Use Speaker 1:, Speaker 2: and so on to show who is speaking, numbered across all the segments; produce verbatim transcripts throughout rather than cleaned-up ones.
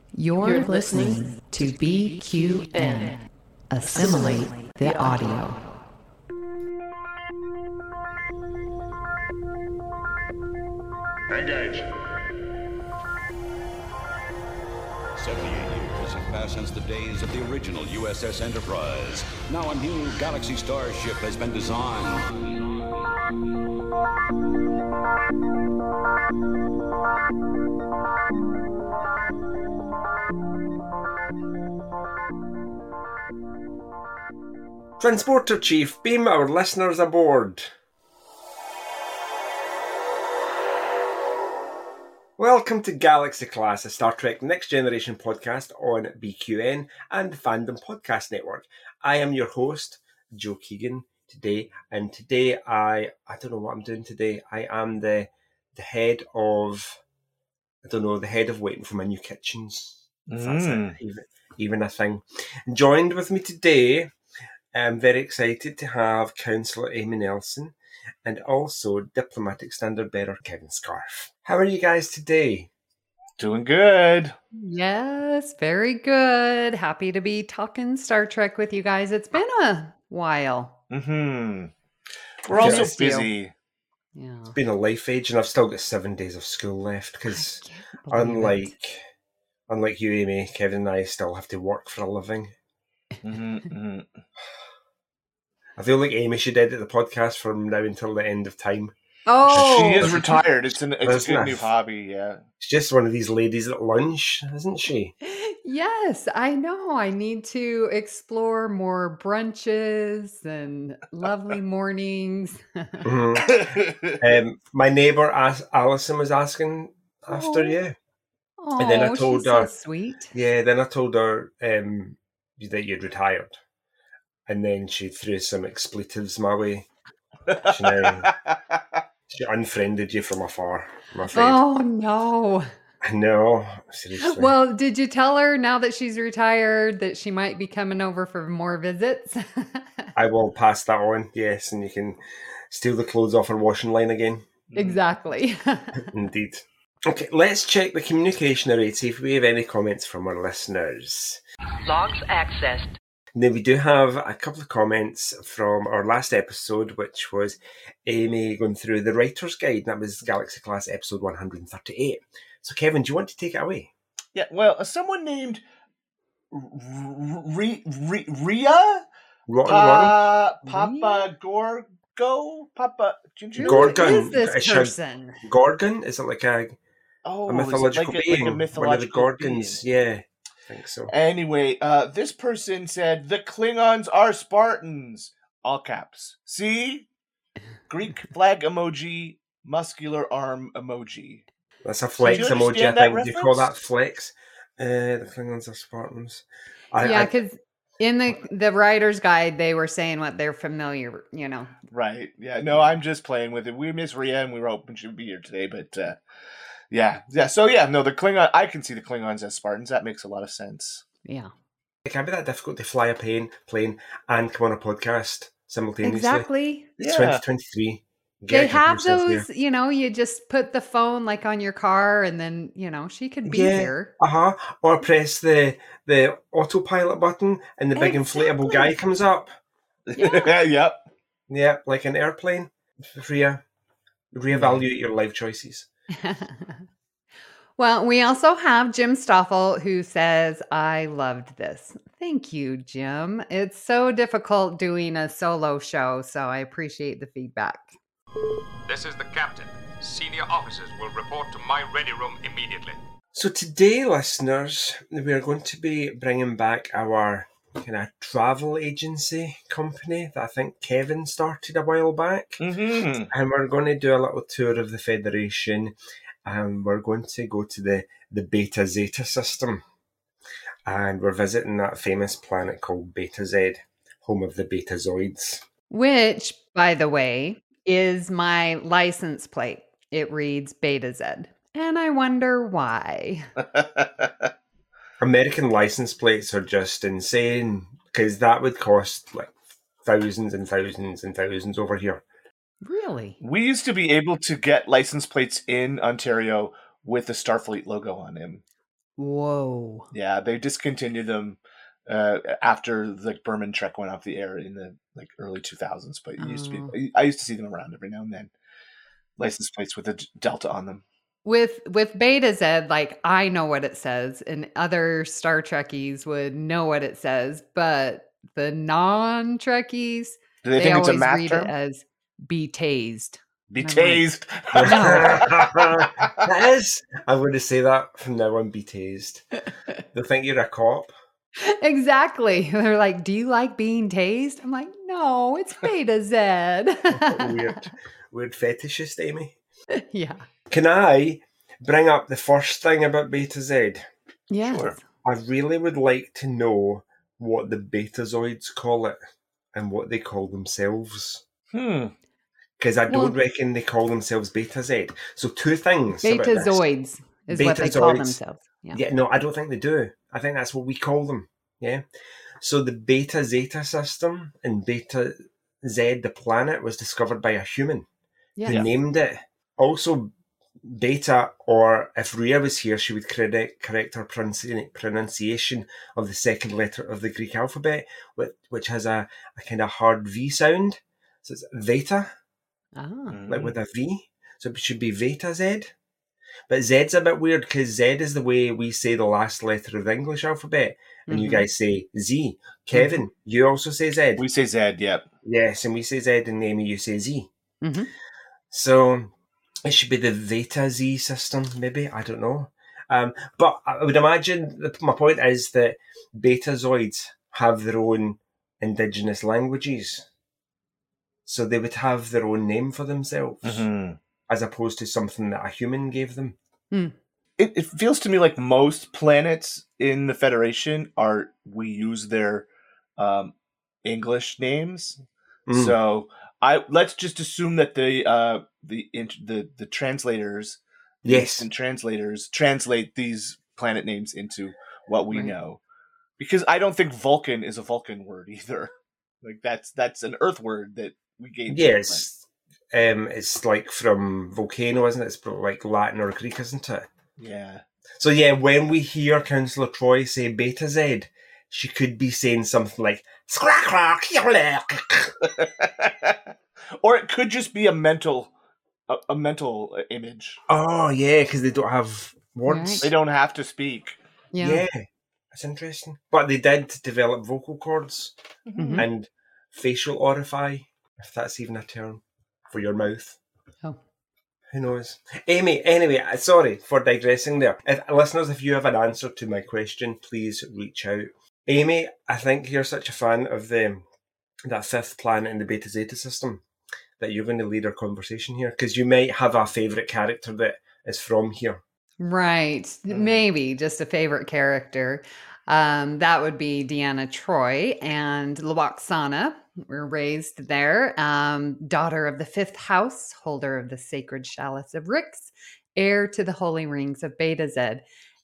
Speaker 1: You're, You're listening to B Q N. Assimilate the audio.
Speaker 2: Engage.
Speaker 3: seventy-eight years have passed since the days of the original U S S Enterprise. Now a new Galaxy Star ship has been designed.
Speaker 4: Transporter Chief, beam our listeners aboard. Welcome to Galaxy Class, a Star Trek Next Generation podcast on B Q N and Fandom Podcast Network. I am your host, Joe Keegan, today, and today I, I don't know what I'm doing today. I am the the head of, I don't know, the head of waiting for my new kitchens. If that's
Speaker 5: Mm.
Speaker 4: it, even, even a thing. Joined with me today, I'm very excited to have Councillor Amy Nelson and also Diplomatic Standard Bearer Kevin Scarf. How are you guys today?
Speaker 5: Doing good.
Speaker 1: Yes, very good. Happy to be talking Star Trek with you guys. It's been a while.
Speaker 5: Mm-hmm. We're
Speaker 4: Yeah.
Speaker 5: also
Speaker 1: Missed you.
Speaker 5: busy.
Speaker 1: Yeah.
Speaker 4: It's been a life age and I've still got seven days of school left because
Speaker 1: I can't believe it.
Speaker 4: unlike, unlike you, Amy, Kevin and I still have to work for a living.
Speaker 5: Mm-hmm, mm-hmm.
Speaker 4: I feel like Amy should edit the podcast from now until the end of time.
Speaker 1: Oh,
Speaker 5: She is retired. It's an it's a
Speaker 4: Isn't
Speaker 5: good
Speaker 4: it?
Speaker 5: new hobby. Yeah.
Speaker 4: She's just one of these ladies at lunch, isn't she?
Speaker 1: Yes, I know. I need to explore more brunches and lovely mornings.
Speaker 4: Mhm. um, my neighbour As- Alison was asking after
Speaker 1: Oh.
Speaker 4: you.
Speaker 1: Oh,
Speaker 4: And then I told
Speaker 1: she's
Speaker 4: her-
Speaker 1: so sweet.
Speaker 4: Yeah, then I told her um, that you'd retired. And then she threw some expletives my way. She, now, she unfriended you from afar, I'm afraid.
Speaker 1: Oh no.
Speaker 4: No, seriously.
Speaker 1: Well, did you tell her now that she's retired that she might be coming over for more visits?
Speaker 4: I will pass that on, yes, and you can steal the clothes off her washing line again.
Speaker 1: Exactly.
Speaker 4: Indeed. Okay, let's check the communication array, see if we have any comments from our listeners.
Speaker 6: Logs accessed.
Speaker 4: And then we do have a couple of comments from our last episode, which was Amy going through the writer's guide. That was Galaxy Class episode one hundred thirty-eight. So, Kevin, do you want to take it away?
Speaker 5: Yeah. Well, uh, someone named R- Ria Ria
Speaker 4: Rotten
Speaker 5: Pa-
Speaker 1: Ria?
Speaker 5: Papa Gorgo Papa. do you know-
Speaker 1: Who
Speaker 4: Gorgon.
Speaker 1: is this
Speaker 4: Is she-
Speaker 1: person?
Speaker 4: Warren? Gorgon? Is it like a,
Speaker 5: Oh,
Speaker 4: a
Speaker 5: is it
Speaker 4: mythological
Speaker 5: like a,
Speaker 4: being?
Speaker 5: like a mythological
Speaker 4: One of the Gorgons?
Speaker 5: being?
Speaker 4: Yeah, I think so.
Speaker 5: Anyway, uh, this person said the Klingons are Spartans. All caps. See? Greek flag emoji, muscular arm emoji.
Speaker 4: That's a flex
Speaker 5: Do you
Speaker 4: emoji, I
Speaker 5: understand that
Speaker 4: think. Do you call that
Speaker 5: reference?
Speaker 4: flex? Uh, the Klingons are Spartans. I,
Speaker 1: Yeah,
Speaker 4: I,
Speaker 1: because in the the writer's guide, they were saying what they're familiar, you know.
Speaker 5: Right. Yeah. No, I'm just playing with it. We miss Ria and we were hoping she'd be here today, but uh, yeah. Yeah. So yeah, no, the Klingon, I can see the Klingons as Spartans. That makes a lot of sense.
Speaker 1: Yeah.
Speaker 4: it can't be that difficult to fly a plane, plane and come on a podcast simultaneously.
Speaker 1: Exactly.
Speaker 4: It's
Speaker 5: Yeah.
Speaker 4: twenty twenty-three.
Speaker 1: They
Speaker 4: Get your
Speaker 1: have
Speaker 4: yourself there.
Speaker 1: those, you know, you just put the phone like on your car and then, you know, she could be
Speaker 4: Yeah.
Speaker 1: here.
Speaker 4: Uh-huh. Or press the the autopilot button and the big inflatable guy
Speaker 1: Exactly.
Speaker 4: comes up.
Speaker 1: Yeah.
Speaker 5: Yep.
Speaker 4: Yeah, like an airplane. Rea, reevaluate your life choices.
Speaker 1: Well, we also have Jim Stoffel who says, I loved this. Thank you, Jim. It's so difficult doing a solo show, so I appreciate the feedback.
Speaker 2: This is the captain. Senior officers will report to my ready room immediately.
Speaker 4: So today, listeners, we are going to be bringing back our kind of travel agency company that I think Kevin started a while back.
Speaker 5: Mm-hmm.
Speaker 4: And we're going to do a little tour of the Federation. And we're going to go to the, the Beta Zeta system. And we're visiting that famous planet called Beta Z, home of the Betazoids.
Speaker 1: Which, by the way, is my license plate. It reads Beta Z. And I wonder why.
Speaker 4: American license plates are just insane because that would cost like thousands and thousands and thousands over here.
Speaker 1: Really?
Speaker 5: We used to be able to get license plates in Ontario with the Starfleet logo on them.
Speaker 1: Whoa.
Speaker 5: Yeah, they discontinued them uh, after like Berman Trek went off the air in the like early two thousands. But it used to
Speaker 1: Oh.
Speaker 5: be. I used to see them around every now and then. License plates with a d- delta on them.
Speaker 1: With with Beta Z, like I know what it says, and other Star Trekkies would know what it says, but the non-Trekkies,
Speaker 5: Do they,
Speaker 1: they
Speaker 5: think it's a
Speaker 1: always
Speaker 5: math
Speaker 1: read
Speaker 5: term?
Speaker 1: it as be tased.
Speaker 5: Be
Speaker 1: And I'm like,
Speaker 5: tased.
Speaker 4: That is. I'm going to say that from now on. Be tased. They think you're a cop.
Speaker 1: Exactly. They're like, do you like being tased? I'm like, no, it's Beta Z.
Speaker 4: Weird, weird fetishist, Amy.
Speaker 1: Yeah.
Speaker 4: Can I bring up the first thing about Beta Z?
Speaker 1: Yes.
Speaker 5: Sure.
Speaker 4: I really would like to know what the Betazoids call it and what they call themselves.
Speaker 5: Hmm.
Speaker 4: Because I don't
Speaker 1: Well-
Speaker 4: reckon they call themselves Beta Z. So two things about this.
Speaker 1: Betazoids is what they call
Speaker 4: Betazoids.
Speaker 1: themselves. Yeah.
Speaker 4: Yeah, no, I don't think they do. I think that's what we call them. Yeah. So the Beta Zeta system and Beta Z, the planet, was discovered by a human
Speaker 1: Yeah.
Speaker 4: who named it. Also, Beta, or if Rhea was here, she would correct, correct her pronunci- pronunciation of the second letter of the Greek alphabet, which, which has a, a kind of hard V sound. So it's Veta,
Speaker 1: Ah.
Speaker 4: like with a V. So it should be Veta Z. But Z's a bit weird because Z is the way we say the last letter of the English alphabet. And you
Speaker 1: Mhm.
Speaker 4: guys say Z. Kevin, you also say Z.
Speaker 5: We say Zed, yep.
Speaker 4: Yes, and we say Z, and Amy, you say Z.
Speaker 1: Mhm.
Speaker 4: So it should be the Veta Z system, maybe. I don't know. Um, but I would imagine, the, my point is that Betazoids have their own indigenous languages. So they would have their own name for themselves,
Speaker 5: Mm-hmm.
Speaker 4: as opposed to something that a human gave them.
Speaker 5: It, it feels to me like most planets in the Federation are, we use their um, English names.
Speaker 4: Mm.
Speaker 5: So I let's just assume that the uh, the int- the the translators, the
Speaker 4: Yes.
Speaker 5: instant translators, translate these planet names into what we
Speaker 1: Right.
Speaker 5: know, because I don't think Vulcan is a Vulcan word either. Like that's that's an Earth word that we gave. to the planet.
Speaker 4: Yes. Um, it's like from volcano, isn't it? It's like Latin or Greek, isn't it?
Speaker 5: Yeah.
Speaker 4: So yeah, when we hear Councillor Troy say Beta Z, she could be saying something like
Speaker 5: Or it could just be a mental a, a mental image.
Speaker 4: oh yeah, because they don't have words.
Speaker 1: Right.
Speaker 5: They don't have to speak.
Speaker 1: Yeah.
Speaker 4: Yeah, that's interesting. But they did develop vocal cords
Speaker 1: Mhm.
Speaker 4: and facial orify, if that's even a term, for your mouth.
Speaker 1: Oh.
Speaker 4: Who knows? Amy, anyway, uh, sorry for digressing there. If, listeners, if you have an answer to my question, please reach out. Amy, I think you're such a fan of the that fifth planet in the Beta Zeta system that you're going to lead our conversation here, because you might have a favourite character that is from here.
Speaker 1: Right. Maybe just a favorite character. Um, that would be Deanna Troy and Lwaxana. We're raised there. Um, daughter of the fifth house, holder of the sacred chalice of Rix, heir to the holy rings of Beta Z.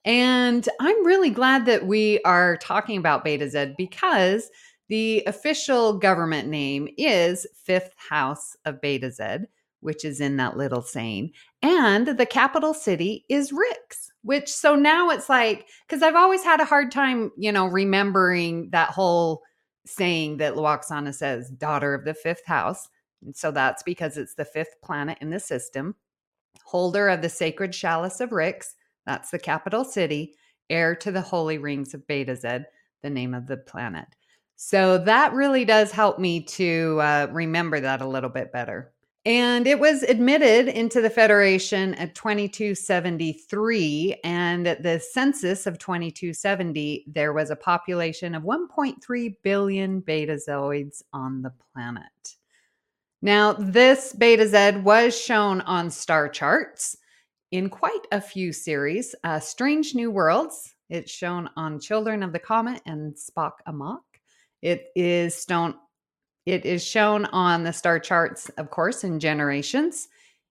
Speaker 1: And I'm really glad that we are talking about Beta Z because the official government name is Fifth House of Beta Z, which is in that little saying. And the capital city is Rix, which so now it's like, because I've always had a hard time, you know, remembering that whole saying that Lwaxana says, daughter of the fifth house. And so that's because it's the fifth planet in the system, holder of the sacred chalice of Rix, that's the capital city, heir to the holy rings of Beta Z, the name of the planet. So that really does help me to uh, remember that a little bit better. And it was admitted into the Federation at twenty-two seventy-three. And at the census of twenty-two seventy, there was a population of one point three billion betazoids on the planet. Now, this Beta Z was shown on star charts in quite a few series. Uh, Strange New Worlds, it's shown on Children of the Comet and Spock Amok. It is stone. It is shown on the star charts, of course, in Generations.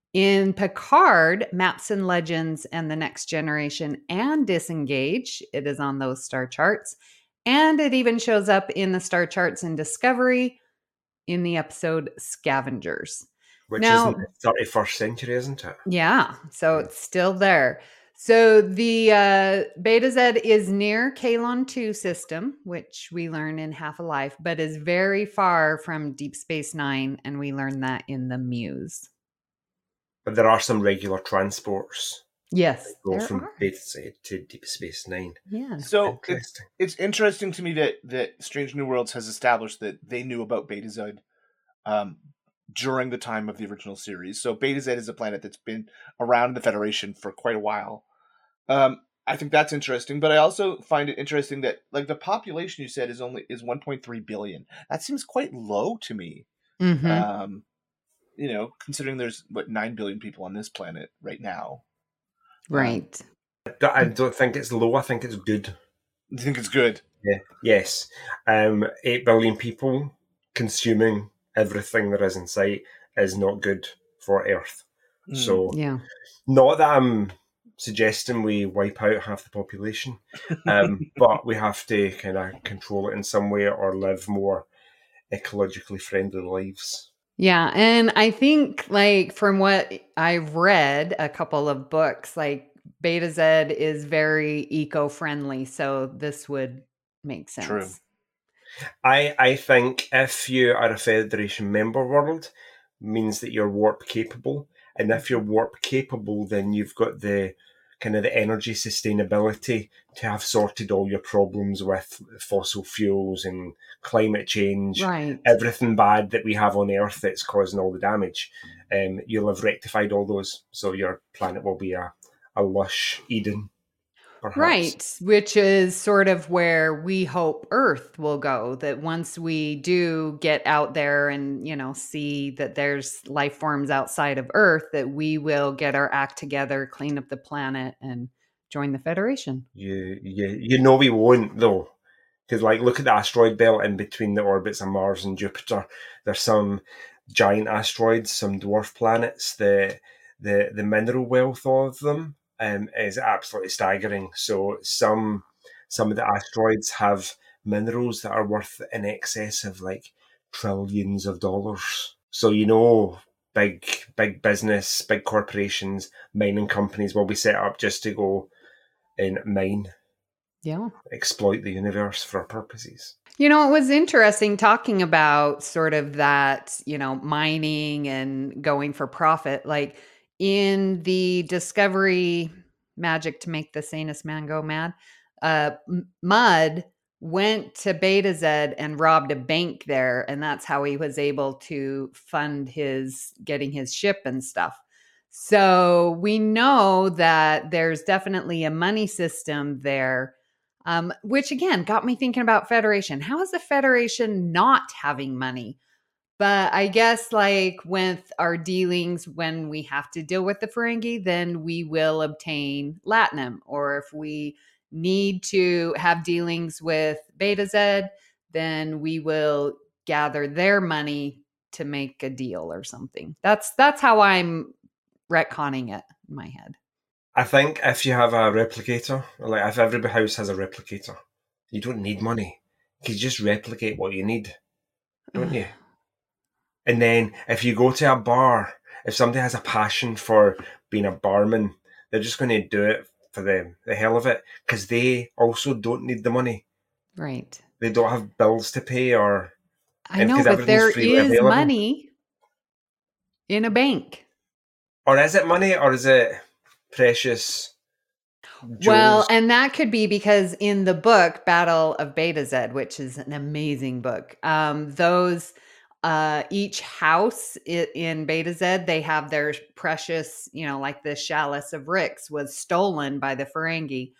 Speaker 1: In Picard, Maps and Legends and the Next Generation and Disengage, it is on those star charts. And it even shows up in the star charts in Discovery in the episode Scavengers.
Speaker 4: Which
Speaker 1: Now-
Speaker 4: is in the thirty-first century, isn't it?
Speaker 1: Yeah, so it's still there. So the uh, Beta Z is near Kalon two system, which we learn in Half a Life, but is very far from Deep Space Nine, and we learn that in the Muse.
Speaker 4: But there are some regular transports
Speaker 1: Yes,
Speaker 4: that go
Speaker 1: there
Speaker 4: from
Speaker 1: are.
Speaker 4: Beta Z to Deep Space Nine.
Speaker 1: Yeah.
Speaker 5: So it's,
Speaker 4: Interesting.
Speaker 5: it's interesting to me that, that Strange New Worlds has established that they knew about Beta Z um, during the time of the original series. So Beta Z is a planet that's been around in the Federation for quite a while. Um, I think that's interesting, but I also find it interesting that like the population you said is only is one point three billion. That seems quite low to me.
Speaker 1: Mm-hmm.
Speaker 5: Um, you know, considering there's what nine billion people on this planet right now.
Speaker 1: Right.
Speaker 4: Um, I don't think it's low. I think it's good.
Speaker 5: I think it's good.
Speaker 4: Yeah. Yes. Um, eight billion people consuming everything there is in sight is not good for Earth.
Speaker 5: Mm.
Speaker 4: So,
Speaker 1: yeah.
Speaker 4: not that I'm suggesting we wipe out half the population, um, but we have to kind of control it in some way or live more ecologically friendly lives.
Speaker 1: Yeah. And I think, like, from what I've read, a couple of books, like, Beta Z is very eco-friendly. So this would make sense.
Speaker 5: True.
Speaker 4: I, I think if you are a Federation member world, means that you're warp capable. And if you're warp capable, then you've got the kind of the energy sustainability to have sorted all your problems with fossil fuels and climate change,
Speaker 1: Right.
Speaker 4: everything bad that we have on Earth that's causing all the damage. Um, you'll have rectified all those, so your planet will be a, a lush Eden. Perhaps.
Speaker 1: Right, which is sort of where we hope Earth will go, that once we do get out there and, you know, see that there's life forms outside of Earth, that we will get our act together, clean up the planet, and join the Federation.
Speaker 4: You, you, you know we won't, though. Because, like, look at the asteroid belt in between the orbits of Mars and Jupiter. There's some giant asteroids, some dwarf planets. The, the, the mineral wealth of them Um, is absolutely staggering. So some some of the asteroids have minerals that are worth in excess of like trillions of dollars. So you know, big big business, big corporations, mining companies will be set up just to go and mine,
Speaker 1: Yeah.
Speaker 4: exploit the universe for our purposes.
Speaker 1: You know, it was interesting talking about sort of that, you know, mining and going for profit. Like in the Discovery Magic to Make the Sanest Man Go Mad, uh, M- Mudd went to Beta Z and robbed a bank there. And that's how he was able to fund his getting his ship and stuff. So we know that there's definitely a money system there. Um, which again got me thinking about Federation. How is the Federation not having money? But I guess like with our dealings, when we have to deal with the Ferengi, then we will obtain Latinum. Or if we need to have dealings with Beta Z, then we will gather their money to make a deal or something. That's that's how I'm retconning it in my head.
Speaker 4: I think if you have a replicator, like if every house has a replicator, you don't need money. You just replicate what you need, don't you? And then if you go to a bar, if somebody has a passion for being a barman, they're just going to do it for the, the hell of it because they also don't need the money.
Speaker 1: Right.
Speaker 4: They don't have bills to pay or...
Speaker 1: I know, but there is
Speaker 4: available.
Speaker 1: money in a bank.
Speaker 4: Or is it money or is it precious jewels?
Speaker 1: Well, and that could be because in the book Battle of Beta Z, which is an amazing book, um, those uh, each house i- in Beta Z, they have their precious, you know, like the chalice of Rix was stolen by the Ferengi.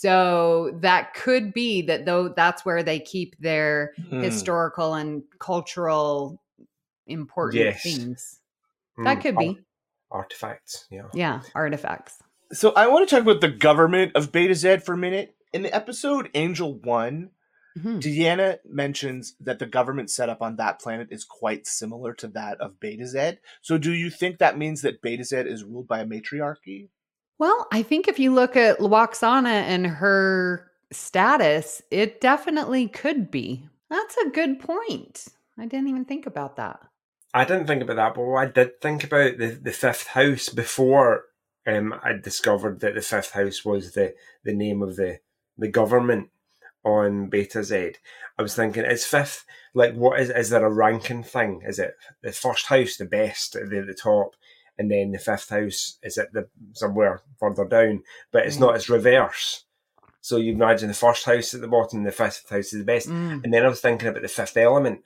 Speaker 1: So that could be that though that's where they keep their
Speaker 5: Hmm.
Speaker 1: historical and cultural important
Speaker 4: Yes.
Speaker 1: things.
Speaker 4: Mm,
Speaker 1: That could be.
Speaker 4: artifacts, yeah.
Speaker 1: Yeah, artifacts.
Speaker 5: So I want to talk about the government of Beta Z for a minute. In the episode Angel One,
Speaker 1: Mhm.
Speaker 5: Deanna mentions that the government setup on that planet is quite similar to that of Beta Z. So do you think that means that Beta Z is ruled by a matriarchy?
Speaker 1: Well, I think if you look at Lwaxana and her status, it definitely could be. That's a good point. I didn't even think about that.
Speaker 4: I didn't think about that, but what I did think about the, the fifth house before um, I discovered that the Fifth House was the, the name of the, the government on Beta Z. I was thinking, is fifth, like, what is, is there a ranking thing? Is it the first house, the best, at the, the top, and then the fifth house is at the somewhere further down? But it's mm. not, it's reverse. So you imagine the first house at the bottom, the fifth house is the best. Mm. And then I was thinking about the Fifth Element.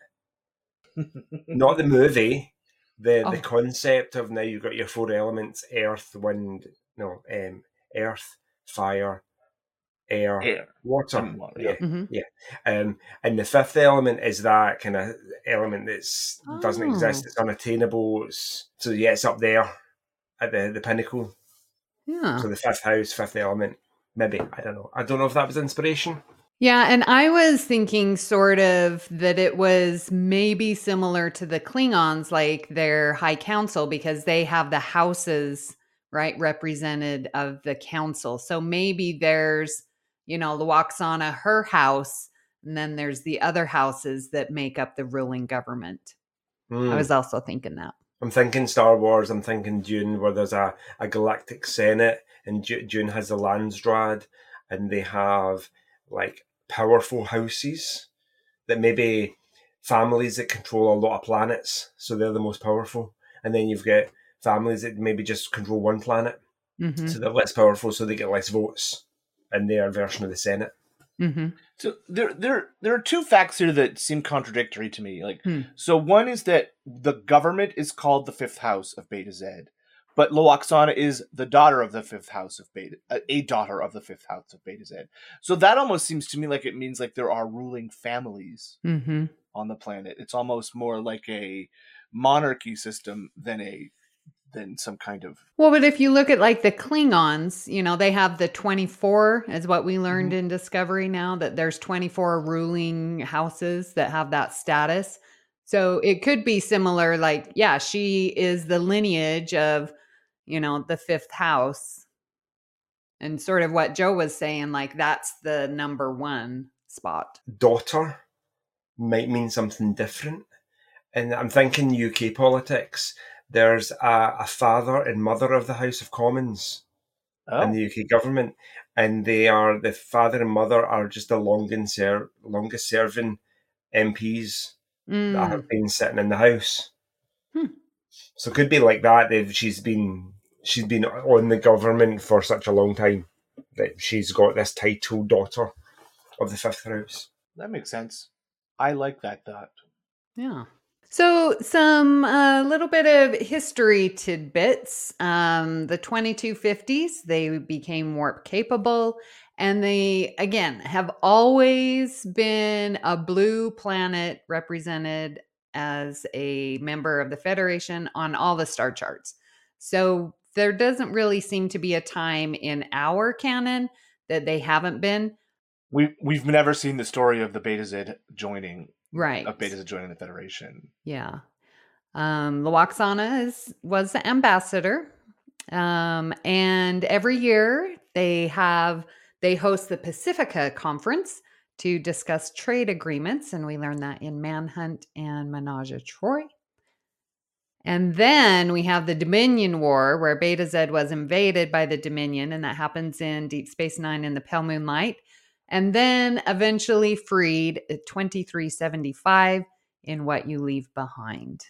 Speaker 4: Not the movie, the, oh. the concept of now you've got your four elements, earth, wind, no, um, earth, fire, air,
Speaker 5: air.
Speaker 4: water.
Speaker 5: water
Speaker 4: yeah,
Speaker 1: mm-hmm.
Speaker 4: yeah. Um, and the fifth element is that kind of element that's
Speaker 1: oh.
Speaker 4: doesn't exist. It's unattainable. It's, so yeah, it's up there at the, the pinnacle.
Speaker 1: Yeah.
Speaker 4: So the fifth house, fifth element. Maybe, I don't know. I don't know if that was inspiration.
Speaker 1: Yeah, and I was thinking sort of that it was maybe similar to the Klingons, like their High Council, because they have the houses, right, represented of the council. So maybe there's, you know, Lwaxana, her house, and then there's the other houses that make up the ruling government. Mm. I was also thinking that.
Speaker 4: I'm thinking Star Wars, I'm thinking Dune, where there's a, a galactic senate, and Dune has the Landsraad, and they have, like, powerful houses that maybe families that control a lot of planets, so they're the most powerful. And then you've got families that maybe just control one planet, mm-hmm. so they're less powerful, so they get less votes in their version of the Senate.
Speaker 1: Mm-hmm.
Speaker 5: So there, there, there are two facts here that seem contradictory to me. Like,
Speaker 1: hmm.
Speaker 5: so one is that the government is called the Fifth House of Beta Z, but Lwaxana is the daughter of the Fifth House of Beta, a daughter of the Fifth House of Beta Z. So that almost seems to me like it means like there are ruling families
Speaker 1: mm-hmm.
Speaker 5: on the planet. It's almost more like a monarchy system than a than some kind of.
Speaker 1: Well, but if you look at like the Klingons, you know, they have the twenty-four, is what we learned mm-hmm. in Discovery now, that there's twenty-four ruling houses that have that status. So it could be similar, like, yeah, she is the lineage of, you know, the fifth house. And sort of what Joe was saying, like, that's the number one spot.
Speaker 4: Daughter might mean something different. And I'm thinking U K politics. There's a, a father and mother of the House of Commons oh. in the U K government. And they are, the father and mother are just the longest, ser- longest serving M Ps mm. that have been sitting in the House.
Speaker 1: Hmm.
Speaker 4: So it could be like that. They've, she's been she's been on the government for such a long time that she's got this title, daughter of the Fifth House.
Speaker 5: That makes sense. I like that thought.
Speaker 1: Yeah. So some a uh, little bit of history tidbits. Um, the twenty-two fifties, they became warp capable, and they, again, have always been a blue planet represented as a member of the Federation on all the star charts. So there doesn't really seem to be a time in our canon that they haven't been.
Speaker 5: We, we've never seen the story of the Beta Z joining.
Speaker 1: Right.
Speaker 5: Of Beta Z joining the Federation.
Speaker 1: Yeah. Um, Lwaxana is, was the ambassador. Um, and every year they have, they host the Pacifica Conference to discuss trade agreements. And we learned that in Manhunt and Menage a Troi. And then we have the Dominion War, where Beta Z was invaded by the Dominion. And that happens in Deep Space Nine in the Pale Moonlight. And then eventually freed at twenty-three seventy-five in What You Leave Behind.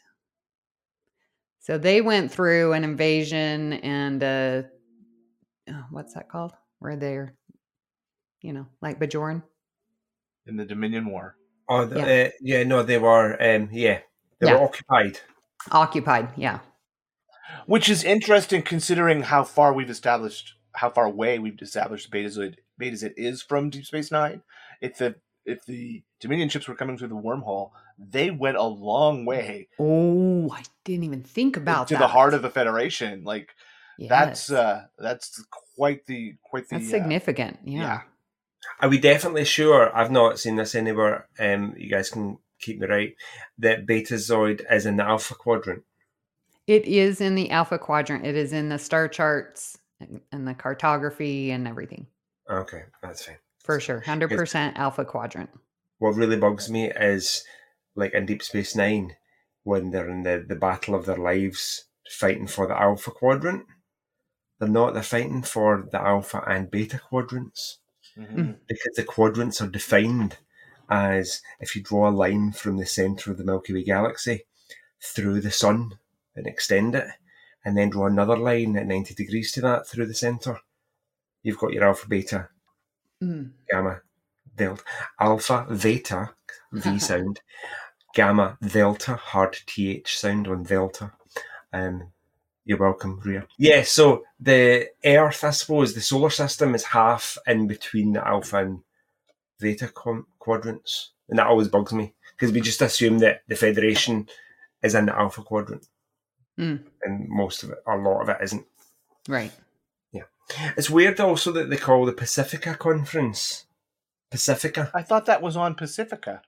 Speaker 1: So they went through an invasion and uh, oh, what's that called? Where they're, you know, like Bajoran.
Speaker 5: In the Dominion War.
Speaker 4: Oh, the, yeah. Uh, yeah, no, they were, um, yeah, they yeah. were occupied.
Speaker 1: Occupied, yeah.
Speaker 5: Which is interesting considering how far we've established, how far away we've established Beta Z, Beta Z is from Deep Space Nine. If the if the Dominion ships were coming through the wormhole, they went a long way.
Speaker 1: Oh, I didn't even think about
Speaker 5: to
Speaker 1: that.
Speaker 5: the heart of the Federation. Like
Speaker 1: yes.
Speaker 5: that's uh, that's quite the quite the
Speaker 1: that's significant. Uh, yeah.
Speaker 5: yeah.
Speaker 4: Are we definitely sure? I've not seen this anywhere. Um, you guys can keep me right. That Betazoid is in the Alpha Quadrant.
Speaker 1: It is in the Alpha Quadrant. It is in the star charts and, and the cartography and everything.
Speaker 4: Okay, that's fine.
Speaker 1: For sure. one hundred percent Alpha Quadrant.
Speaker 4: What really bugs me is, like in Deep Space Nine, when they're in the, the battle of their lives fighting for the Alpha Quadrant, They're not. They're fighting for the alpha and beta quadrants.
Speaker 5: Mm-hmm.
Speaker 4: Because the quadrants are defined as if you draw a line from the centre of the Milky Way galaxy through the sun and extend it, and then draw another line at ninety degrees to that through the centre, you've got your alpha, beta,
Speaker 1: Mm.
Speaker 4: gamma, delta. Alpha, theta, V sound. Gamma, delta, hard T H sound on delta. Um, you're welcome, Rhea. Yeah, so the Earth, I suppose, the solar system is half in between the alpha and theta qu- quadrants. And that always bugs me, because we just assume that the Federation is in the alpha quadrant.
Speaker 1: Mm.
Speaker 4: And most of it, a lot of it isn't.
Speaker 1: Right.
Speaker 4: Yeah. It's weird also that they call the Pacifica Conference Pacifica.
Speaker 5: I thought that was on Pacifica.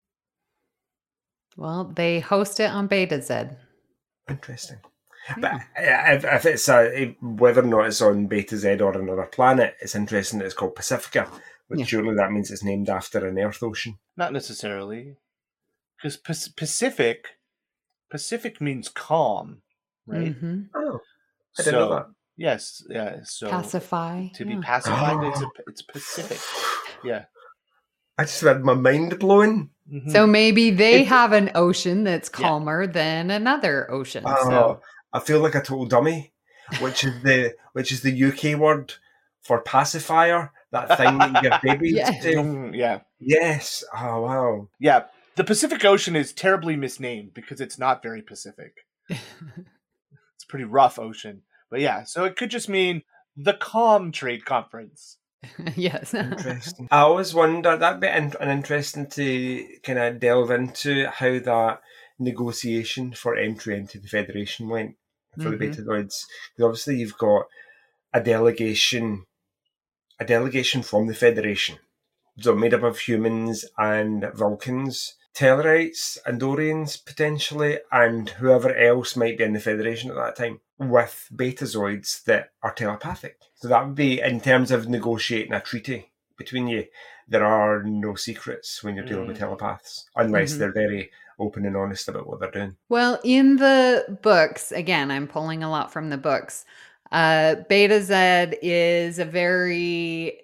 Speaker 1: Well, they host it on Beta Z.
Speaker 4: Interesting.
Speaker 1: Yeah.
Speaker 4: But if, if it's a, whether or not it's on Beta Z or another planet, it's interesting that it's called Pacifica, which
Speaker 1: Yeah.
Speaker 4: surely that means it's named after an Earth ocean.
Speaker 5: Not necessarily, because Pacific, Pacific means calm, right?
Speaker 1: Mm-hmm.
Speaker 4: Oh, I didn't know that.
Speaker 5: Yes, yeah. So
Speaker 1: Pacify.
Speaker 5: to
Speaker 1: yeah.
Speaker 5: be pacified, it's a, it's Pacific. Yeah.
Speaker 4: I just had my mind blown.
Speaker 5: Mhm.
Speaker 1: So maybe they
Speaker 4: It-
Speaker 1: have an ocean that's
Speaker 5: Yeah.
Speaker 1: calmer than another ocean.
Speaker 4: Oh,
Speaker 1: So
Speaker 4: I feel like a total dummy, which is the which is the U K word for pacifier. That thing that you give babies
Speaker 1: Yeah.
Speaker 4: to.
Speaker 5: Mm, yeah,
Speaker 4: Yes. Oh wow.
Speaker 5: yeah. The Pacific Ocean is terribly misnamed because it's not very Pacific. It's a pretty rough ocean, but yeah. So it could just mean the calm trade conference.
Speaker 1: yes.
Speaker 4: Interesting. I always wonder, that'd be in, an interesting to kind of delve into how that negotiation for entry into the Federation went for
Speaker 1: Mhm.
Speaker 4: the Betazoids. Because obviously you've got a delegation, a delegation from the Federation, so made up of humans and Vulcans, Tellarites, Andorians potentially, and whoever else might be in the Federation at that time, with Betazoids that are telepathic. So that would be, in terms of negotiating a treaty between you, there are no secrets when you're dealing with telepaths, unless
Speaker 1: Mhm.
Speaker 4: they're very open and honest about what they're doing.
Speaker 1: Well, in the books, again, I'm pulling a lot from the books. Uh, Beta Z is a very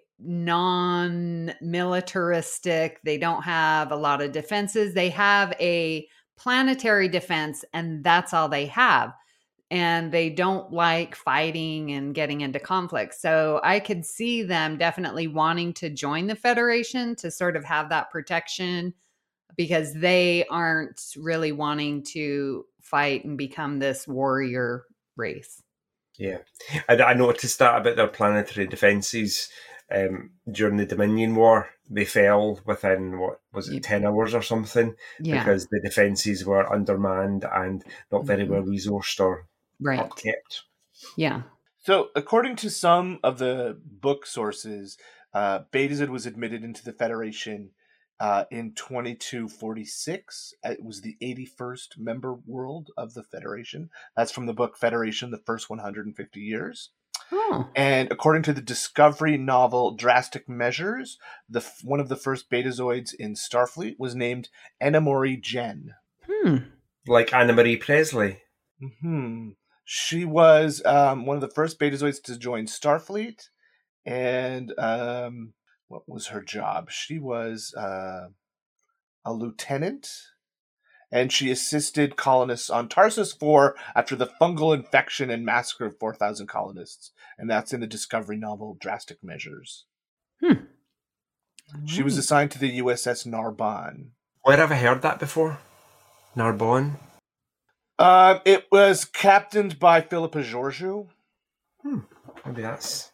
Speaker 1: non-militaristic. They don't have a lot of defenses. They have a planetary defense, and that's all they have. And they don't like fighting and getting into conflict. So I could see them definitely wanting to join the Federation to sort of have that protection, because they aren't really wanting to fight and become this warrior race.
Speaker 4: Yeah. I, I noticed that about their planetary defences um, during the Dominion War. They fell within, what was it,
Speaker 1: Yeah.
Speaker 4: ten hours or something,
Speaker 1: Yeah.
Speaker 4: because the defences were undermanned and not very
Speaker 1: Mhm.
Speaker 4: well resourced or
Speaker 1: Right.
Speaker 4: upkept.
Speaker 1: Yeah.
Speaker 5: So, according to some of the book sources, uh, Beta Z was admitted into the Federation uh, in twenty-two forty-six. It was the eighty-first member world of the Federation. That's from the book Federation, the First one hundred fifty Years.
Speaker 1: Oh.
Speaker 5: And according to the Discovery novel Drastic Measures, the f- one of the first Betazoids in Starfleet was named Enamori Jen.
Speaker 1: Hmm.
Speaker 4: Like Anna Marie Presley.
Speaker 5: Hmm. She was um, one of the first Betazoids to join Starfleet, and um, what was her job? She was uh, a lieutenant, and she assisted colonists on Tarsus four after the fungal infection and massacre of four thousand colonists, and that's in the Discovery novel Drastic Measures.
Speaker 1: Hmm.
Speaker 5: She was assigned to the U S S Narbonne.
Speaker 4: Where have I heard that before? Narbonne?
Speaker 5: Uh, it was captained by Philippa Georgiou.
Speaker 4: Maybe that's...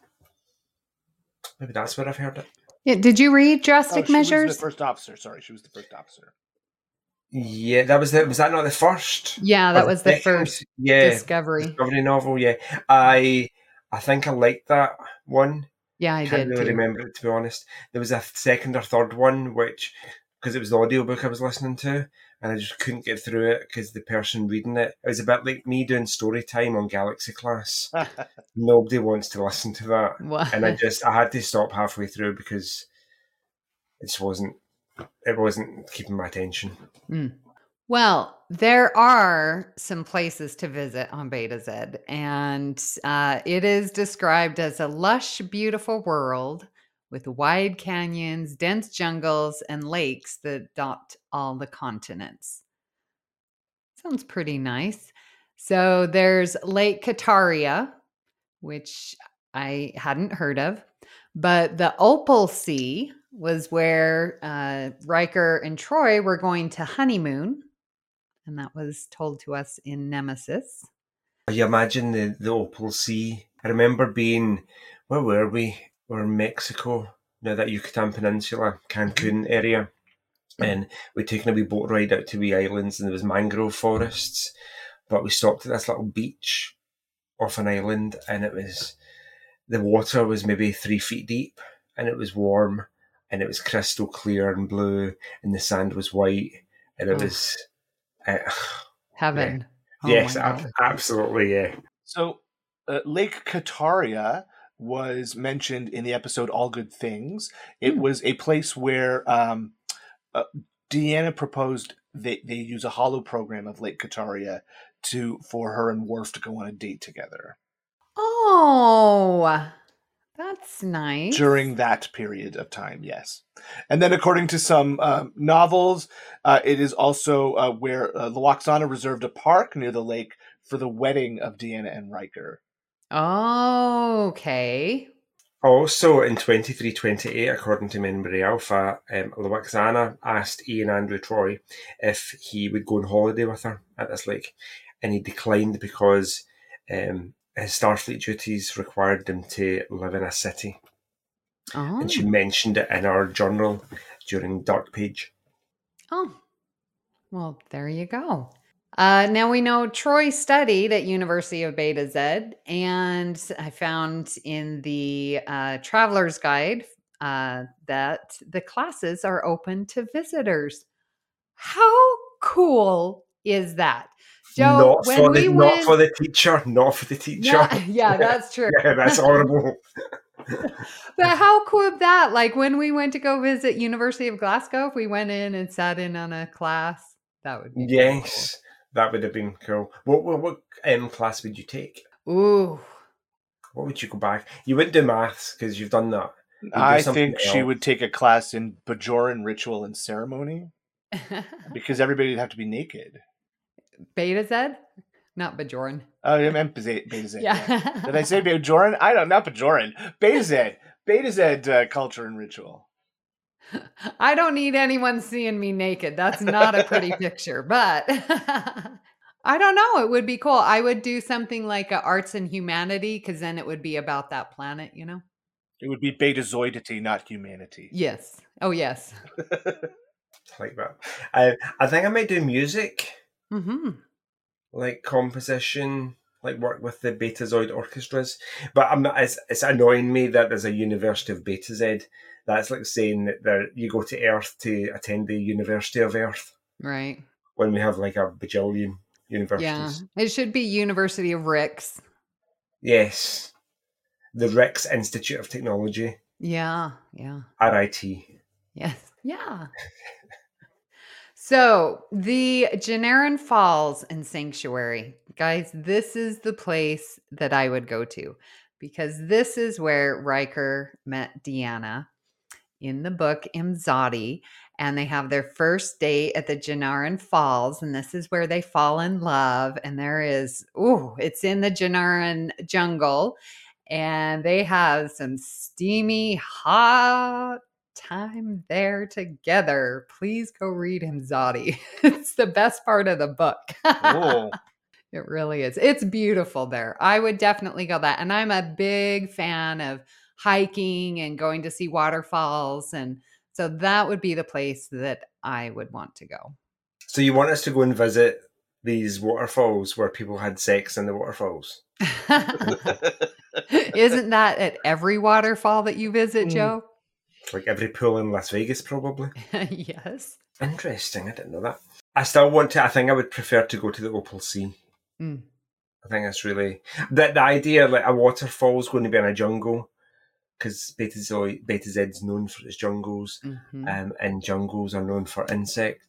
Speaker 4: Maybe that's where I've heard it.
Speaker 1: Yeah. Did you read
Speaker 5: Oh,
Speaker 1: Drastic
Speaker 5: she was
Speaker 1: Measures?
Speaker 5: the first officer. Sorry, she was the first officer.
Speaker 4: Yeah, that was the, was that not the first?
Speaker 1: Yeah,
Speaker 4: Or
Speaker 1: that was the
Speaker 4: second?
Speaker 1: first
Speaker 4: yeah,
Speaker 1: Discovery.
Speaker 4: Discovery novel, yeah. I I think I liked that one.
Speaker 1: Yeah, I
Speaker 4: I can't
Speaker 1: did
Speaker 4: really
Speaker 1: too.
Speaker 4: remember it, to be honest. There was a second or third one, which, because it was the audiobook I was listening to, and I just couldn't get through it because the person reading it, it was a bit like me doing story time on Galaxy Class. Nobody wants to listen to that.
Speaker 1: What?
Speaker 4: And I just, I had to stop halfway through because it just wasn't, it wasn't keeping my attention.
Speaker 1: Well, there are some places to visit on Beta Z, and uh, it is described as a lush, beautiful world with wide canyons, dense jungles, and lakes that dot all the continents. Sounds pretty nice. So there's Lake Kataria, which I hadn't heard of, but the Opal Sea was where uh, Riker and Troy were going to honeymoon, and that was told to us in Nemesis.
Speaker 4: You imagine the, the Opal Sea. I remember being, where were we? We were in Mexico, now that Yucatan Peninsula, Cancun area. And we'd taken a wee boat ride out to wee islands, and there was mangrove forests. But we stopped at this little beach off an island, and it was, the water was maybe three feet deep, and it was warm, and it was crystal clear and blue, and the sand was white, and it
Speaker 1: Oh.
Speaker 4: was uh,
Speaker 1: Heaven. Oh
Speaker 4: yes,
Speaker 1: my
Speaker 4: ab-
Speaker 1: God.
Speaker 4: absolutely, yeah.
Speaker 5: So, uh, Lake Kataria was mentioned in the episode All Good Things. It
Speaker 1: Hmm.
Speaker 5: was a place where um, uh, Deanna proposed they, they use a hollow program of Lake Kataria to for her and Worf to go on a date together
Speaker 1: Oh, that's nice.
Speaker 5: during that period of time, yes. And then according to some um, novels, uh, it is also uh, where uh, Lwaxana reserved a park near the lake for the wedding of Deanna and Riker.
Speaker 1: Okay.
Speaker 4: Also, in twenty-three twenty-eight, according to Memory Alpha, um, Lwaxana asked Ian Andrew Troy if he would go on holiday with her at this lake, and he declined because um, his Starfleet duties required him to live in a city.
Speaker 1: Oh.
Speaker 4: And she mentioned it in our journal during Dark Page.
Speaker 1: Oh, well, there you go. Uh, now we know Troy studied at University of Beta Z, and I found in the uh, Traveler's Guide uh, that the classes are open to visitors. How cool is that? Joe,
Speaker 4: not
Speaker 1: when
Speaker 4: for
Speaker 1: we
Speaker 4: the
Speaker 1: went,
Speaker 4: not for the teacher, not for the teacher.
Speaker 1: yeah, yeah, that's true.
Speaker 4: Yeah, that's horrible.
Speaker 1: But how cool is that? Like when we went to go visit University of Glasgow, if we went in and sat in on a class, that would be pretty
Speaker 4: Yes, that would have been cool. What what, what um, class would you take?
Speaker 1: cool. Ooh.
Speaker 4: What would you go back? You wouldn't do maths because you've done that. You'd do
Speaker 5: I
Speaker 4: something
Speaker 5: think she
Speaker 4: else.
Speaker 5: would take a class in Bajoran ritual and ceremony because everybody would have to be naked.
Speaker 1: Beta Z? Not Bajoran.
Speaker 5: Oh, I meant Beta Beta Z. Yeah.
Speaker 1: Yeah.
Speaker 5: Did I say Bajoran? I don't, not Bajoran. Beta Z. Beta Z uh, culture and ritual.
Speaker 1: I don't need anyone seeing me naked. That's not a pretty picture, but I don't know. It would be cool. I would do something like a arts and humanity because then it would be about that planet, you know?
Speaker 5: It would be Betazoidity, not humanity.
Speaker 1: Yes. Oh, yes.
Speaker 4: like that. I I think I might do music,
Speaker 1: Mm-hmm.
Speaker 4: like composition, like work with the Betazoid orchestras. But I'm not. It's, it's annoying me that there's a University of Beta Z. That's like saying that there, you go to Earth to attend the University of Earth
Speaker 1: Right.
Speaker 4: when we have like a bajillion
Speaker 1: Yeah.
Speaker 4: universities.
Speaker 1: It should be University of Ricks.
Speaker 4: Yes, the Ricks Institute of Technology,
Speaker 1: Yeah. Yeah.
Speaker 4: R I T.
Speaker 1: Yes. Yeah. So the Janaran Falls and Sanctuary, guys, this is the place that I would go to because this is where Riker met Deanna in the book Imzadi, and they have their first date at the Janaran Falls, and this is where they fall in love. And there is, ooh, it's in the Janaran jungle, and they have some steamy, hot time there together. Please go read Imzadi. It's the best part of the book.
Speaker 5: Oh,
Speaker 1: It really is. It's beautiful there. I would definitely go that. And I'm a big fan of hiking and going to see waterfalls. And so that would be the place that I would want to go.
Speaker 4: So you want us to go and visit these waterfalls where people had sex in the waterfalls?
Speaker 1: Isn't that at every waterfall that you visit,
Speaker 4: Mm.
Speaker 1: Joe?
Speaker 4: Like every pool in Las Vegas, probably.
Speaker 1: Yes.
Speaker 4: Interesting. I didn't know that. I still want to. I think I would prefer to go to the Opal Sea.
Speaker 1: Mm.
Speaker 4: I think that's really the the idea. Like a waterfall's going to be in a jungle because Beta Z Beta Z's known for its jungles,
Speaker 1: Mhm.
Speaker 4: um, and jungles are known for insects.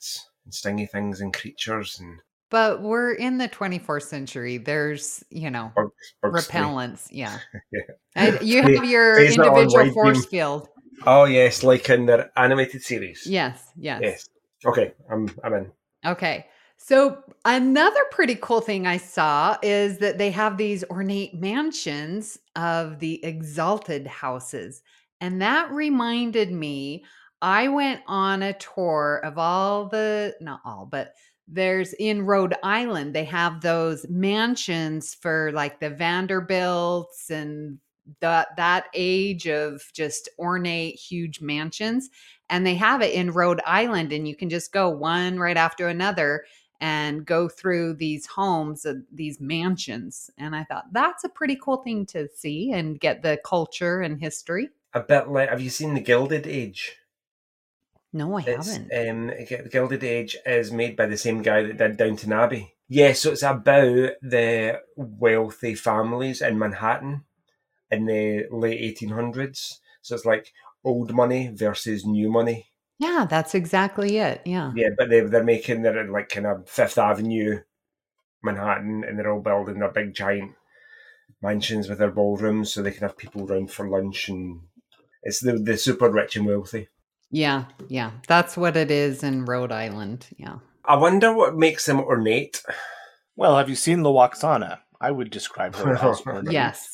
Speaker 4: and stingy things and creatures and
Speaker 1: But we're in the twenty-fourth century. There's, you know,
Speaker 4: bugs. bugs
Speaker 1: repellents. Yeah.
Speaker 4: yeah.
Speaker 1: And you
Speaker 4: Play-
Speaker 1: have your
Speaker 4: plays it on
Speaker 1: individual
Speaker 4: wide
Speaker 1: force
Speaker 4: beam.
Speaker 1: field.
Speaker 4: Oh yes, like in their animated series.
Speaker 1: Yes. Yes.
Speaker 4: Yes. Okay, I'm I'm in.
Speaker 1: Okay. So another pretty cool thing I saw is that they have these ornate mansions of the exalted houses. And that reminded me, I went on a tour of all the, not all, but there's in Rhode Island, they have those mansions for like the Vanderbilts and that that age of just ornate huge mansions. And they have it in Rhode Island, and you can just go one right after another and go through these homes, uh, these mansions. And I thought that's a pretty cool thing to see and get the culture and history.
Speaker 4: A bit like, have you seen The Gilded Age?
Speaker 1: No, I
Speaker 4: It's
Speaker 1: haven't.
Speaker 4: um, The Gilded Age is made by the same guy that did Downton Abbey. Yeah, so it's about the wealthy families in Manhattan in the late eighteen hundreds. So it's like old money versus new money.
Speaker 1: Yeah, that's exactly it. Yeah.
Speaker 4: Yeah, but they, they're making their like kind of Fifth Avenue, Manhattan, and they're all building their big giant mansions with their ballrooms so they can have people round for lunch, and it's the, the super rich and wealthy.
Speaker 1: Yeah. Yeah. That's what it is in Rhode Island. Yeah.
Speaker 4: I wonder what makes them ornate.
Speaker 5: Well, have you seen Lwaxana? I would describe her as ornate.
Speaker 1: Yes.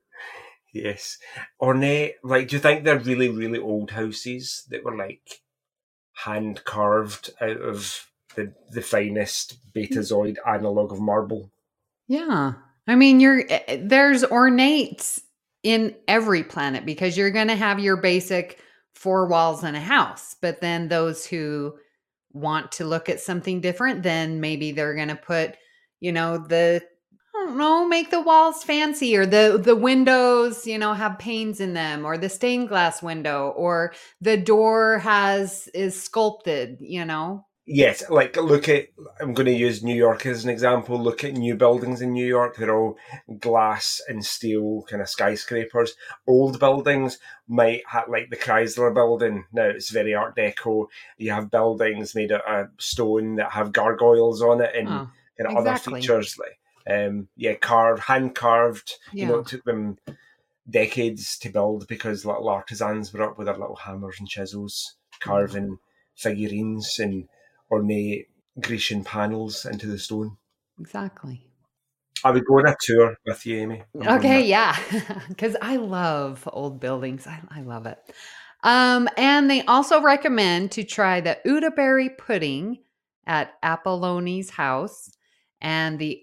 Speaker 4: Yes. Ornate, like, do you think they're really, really old houses that were like hand carved out of the, the finest Betazoid analog of marble?
Speaker 1: Yeah. I mean, you're there's ornate in every planet because you're going to have your basic four walls and a house. But then those who want to look at something different, then maybe they're going to put, you know, the I don't know, make the walls fancy, or the the windows, you know, have panes in them, or the stained glass window, or the door has is sculpted, you know.
Speaker 4: Yes, like look at, I'm going to use New York as an example. Look at new buildings in New York. They're all glass and steel kind of skyscrapers. Old buildings might have, like the Chrysler building. Now it's very Art Deco. You have buildings made out of stone that have gargoyles on it and,
Speaker 1: Oh,
Speaker 4: and
Speaker 1: exactly.
Speaker 4: other features. Like, um, yeah, carved, hand carved.
Speaker 1: Yeah.
Speaker 4: You know, it took them decades to build because little artisans were up with their little hammers and chisels, carving figurines and ornate Grecian panels into the stone.
Speaker 1: Exactly.
Speaker 4: I would go on a tour with you, Amy. I'm
Speaker 1: Okay,
Speaker 4: going
Speaker 1: yeah, because I love old buildings. I, I love it. Um, and they also recommend to try the Udaberry pudding at Apolloni's house, and the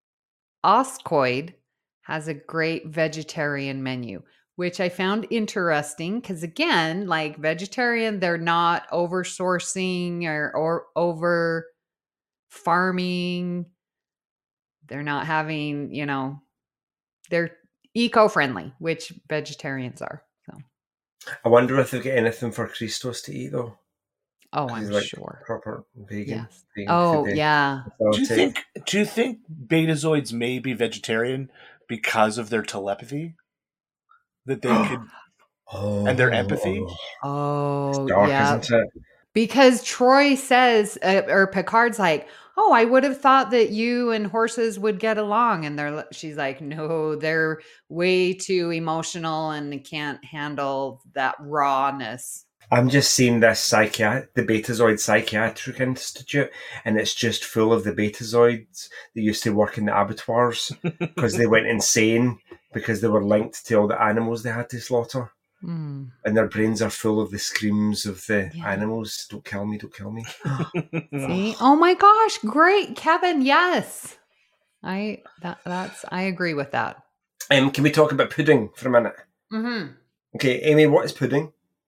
Speaker 1: Oscoid has a great vegetarian menu, which I found interesting because, again, like vegetarian, they're not over sourcing or, or over farming. They're not having, you know, they're eco-friendly, which vegetarians are. So,
Speaker 4: I wonder if they get anything for Christos to eat, though.
Speaker 1: oh,
Speaker 4: 'Cause
Speaker 1: I'm
Speaker 4: he's like
Speaker 1: sure.
Speaker 4: proper vegan.
Speaker 1: Yes.
Speaker 4: vegan
Speaker 1: Oh,
Speaker 4: food.
Speaker 1: yeah.
Speaker 4: So
Speaker 5: Do you
Speaker 4: take-
Speaker 5: think? Do you think Betazoids may be vegetarian because of their telepathy? That they could,
Speaker 4: Oh,
Speaker 5: and their empathy?
Speaker 1: Oh,
Speaker 4: It's dark,
Speaker 1: yeah.
Speaker 4: isn't it?
Speaker 1: Because Troy says, uh, or Picard's like, "Oh, I would have thought that you and horses would get along," and they're, li- she's like, "No, they're way too emotional and can't handle that rawness."
Speaker 4: I'm just seeing this psychiat- the Betazoid Psychiatric Institute, and it's just full of the Betazoids that used to work in the abattoirs because they went insane because they were linked to all the animals they had to slaughter.
Speaker 1: Mm.
Speaker 4: And their brains are full of the screams of the
Speaker 1: Yeah.
Speaker 4: animals. Don't kill me, don't kill me.
Speaker 1: See? Oh my gosh, great, Kevin. Yes, I that that's I agree with that.
Speaker 4: Um, can we talk about pudding for a minute?
Speaker 1: Mm-hmm.
Speaker 4: Okay, Amy, what is pudding?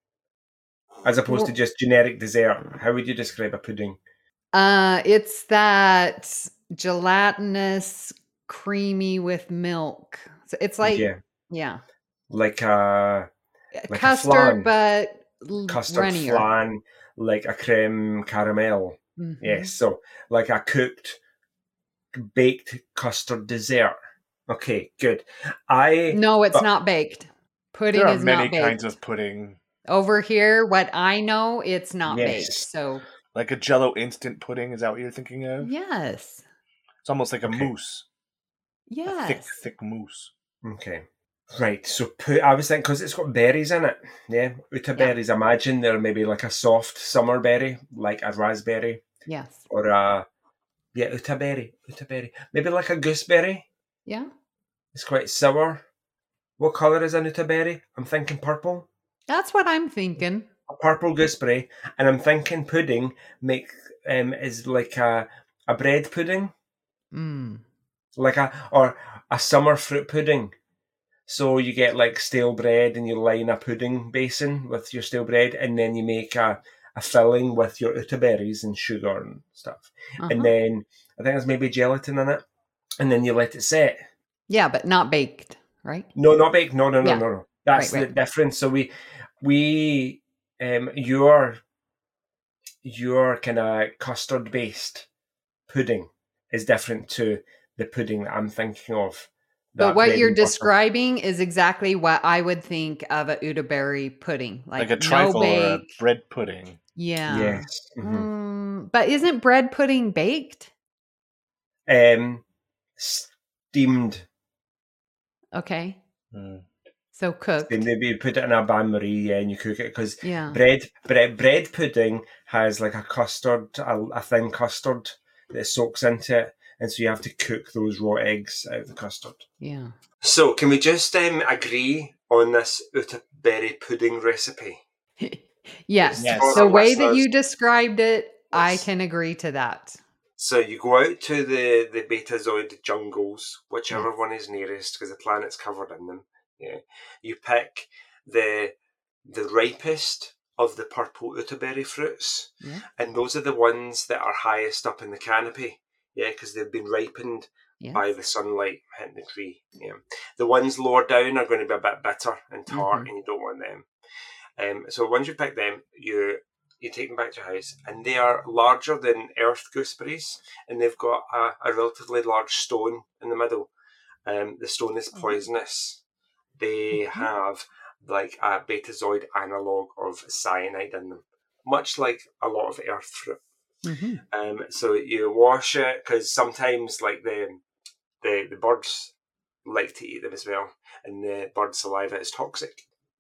Speaker 4: As opposed
Speaker 1: Well-
Speaker 4: to just generic dessert. How would you describe a pudding?
Speaker 1: Uh, it's that gelatinous, creamy with milk. So it's like,
Speaker 4: yeah,
Speaker 1: yeah,
Speaker 4: like a like a
Speaker 1: custard,
Speaker 4: flan.
Speaker 1: but l-
Speaker 4: custard
Speaker 1: runnier.
Speaker 4: flan, like a creme caramel.
Speaker 1: Mhm.
Speaker 4: Yes, so like a cooked, baked custard dessert. Okay, good. I
Speaker 1: No, it's
Speaker 4: but-
Speaker 1: not baked. Pudding
Speaker 5: There are
Speaker 1: is
Speaker 5: many
Speaker 1: not baked.
Speaker 5: kinds of pudding.
Speaker 1: Over here, what I know, it's not baked.
Speaker 4: Yes.
Speaker 1: So
Speaker 5: Like a Jell-O instant pudding, is that what you're thinking of?
Speaker 1: Yes.
Speaker 5: It's almost like a
Speaker 4: Okay.
Speaker 5: mousse.
Speaker 1: Yes.
Speaker 5: A thick, thick mousse.
Speaker 4: Okay. Right, so put, I was thinking, because it's got berries in it, yeah, uta berries, imagine they're maybe like a soft summer berry, like a raspberry,
Speaker 1: Yes.
Speaker 4: or a, yeah, uta berry, uta berry, maybe like a gooseberry,
Speaker 1: Yeah.
Speaker 4: it's quite sour. What colour is an uta berry? I'm thinking purple,
Speaker 1: That's what I'm thinking.
Speaker 4: a purple gooseberry, and I'm thinking pudding make um is like a, a bread pudding,
Speaker 1: Mm.
Speaker 4: like a, or a summer fruit pudding. So you get like stale bread and you line a pudding basin with your stale bread, and then you make a, a filling with your uta berries and sugar and stuff.
Speaker 1: Uh-huh.
Speaker 4: And then I think there's maybe gelatin in it. And then you let it set.
Speaker 1: Yeah, but not baked, right?
Speaker 4: No, not baked. No, no, no,
Speaker 1: Yeah.
Speaker 4: no, no. That's
Speaker 1: Right,
Speaker 4: the
Speaker 1: right.
Speaker 4: difference. So we, we, um, your, your kind of custard based pudding is different to the pudding that I'm thinking of.
Speaker 1: But
Speaker 4: That
Speaker 1: what
Speaker 4: bread
Speaker 1: you're
Speaker 4: and butter.
Speaker 1: describing is exactly what I would think of a Udaberry pudding. Like,
Speaker 5: Like, a
Speaker 1: no
Speaker 5: trifle or a
Speaker 1: bake.
Speaker 5: bread pudding.
Speaker 1: Yeah.
Speaker 4: Yes. Mhm.
Speaker 1: Mm, but isn't bread pudding baked?
Speaker 4: Um, steamed.
Speaker 1: Okay.
Speaker 5: Mm.
Speaker 1: So cooked.
Speaker 4: Then maybe you put it in a bain marie, yeah, and you cook it because
Speaker 1: Yeah.
Speaker 4: bread, bread, bread pudding has like a custard, a, a thin custard that soaks into it, and so you have to cook those raw eggs out of the custard.
Speaker 1: Yeah.
Speaker 4: So, can we just um, agree on this uta berry pudding recipe?
Speaker 1: Yes.
Speaker 5: Yes.
Speaker 1: The
Speaker 4: For
Speaker 1: way that
Speaker 4: listeners,
Speaker 1: you described it, I
Speaker 4: Yes.
Speaker 1: can agree to that.
Speaker 4: So you go out to the, the Betazoid jungles, whichever
Speaker 1: Yes.
Speaker 4: one is nearest, because the planet's covered in them. Yeah, you pick the the ripest of the purple utaberry fruits,
Speaker 1: Yeah.
Speaker 4: and those are the ones that are highest up in the canopy. Yeah, because they've been ripened
Speaker 1: Yes.
Speaker 4: by the sunlight hitting the tree. Yeah, the ones lower down are going to be a bit bitter and tart,
Speaker 1: Mhm.
Speaker 4: and you don't want them. Um, so once you pick them, you you take them back to your house, and they are larger than earth gooseberries, and they've got a, a relatively large stone in the middle. Um, the stone is poisonous. They
Speaker 1: Mhm.
Speaker 4: have like a betazoid analogue of cyanide in them, much like a lot of earth fruit.
Speaker 1: Mhm.
Speaker 4: Um, so you wash it because sometimes like the, the the birds like to eat them as well, and the bird saliva is toxic.